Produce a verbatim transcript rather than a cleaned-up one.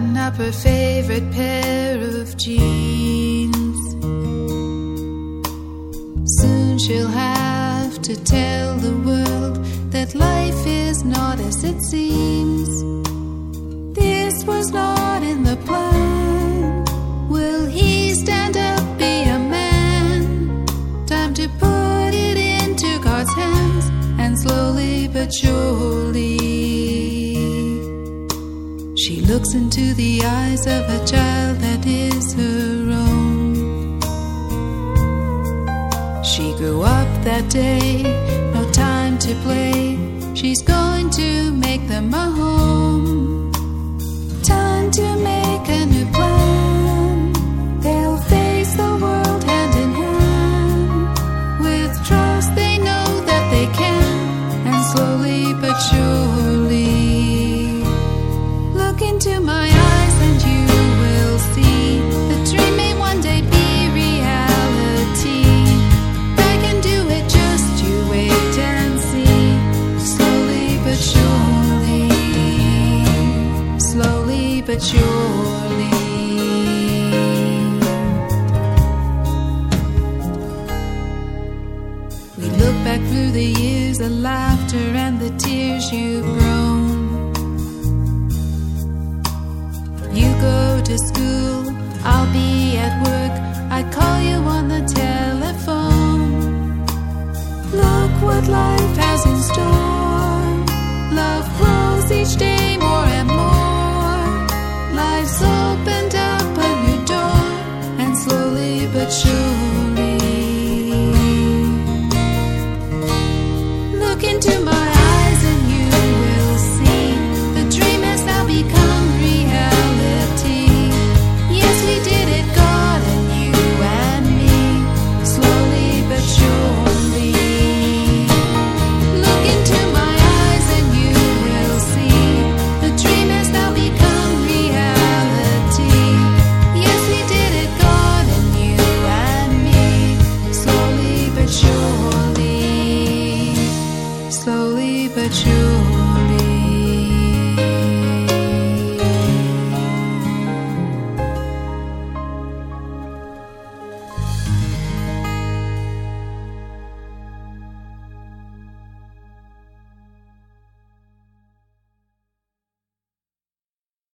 button up her favorite pair of jeans. Soon she'll have to tell the world that life is not as it seems. This was not in the plan. Will he stand up, be a man? Time to put it into God's hands, and slowly but surely she looks into the eyes of a child that is her own. She grew up that day, no time to play. She's going to make them a home. Time to make a new plan. They'll face the world hand in hand. With trust they know that they can, and slowly but surely look into my eyes and you will see the dream may one day be reality. I can do it, just you wait and see. Slowly but surely, slowly but surely. We look back through the years, the laughter and the tears you've grown. You go to school, I'll be at work. I call you on the telephone. Look what life